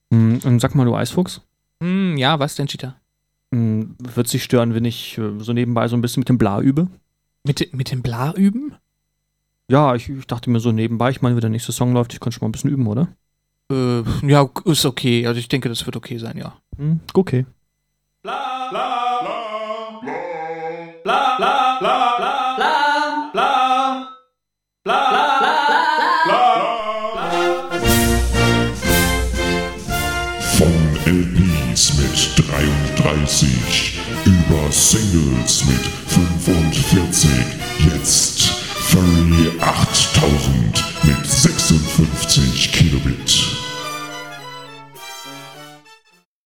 Und sag mal, du Eisfuchs, Ja, was denn, Cheetah? wird sich stören, wenn ich so nebenbei so ein bisschen mit dem Bla übe? Mit dem Bla üben? Ja, ich dachte mir so nebenbei, ich meine, wenn der nächste Song läuft, ich kann schon mal ein bisschen üben, oder? Ja, ist okay. Also ich denke, das wird okay sein, ja. Okay. Bla bla bla bla bla bla bla bla bla bla bla. Von LPs mit 33 über Singles mit 45, jetzt Furry 8000 mit 56 Kilobit.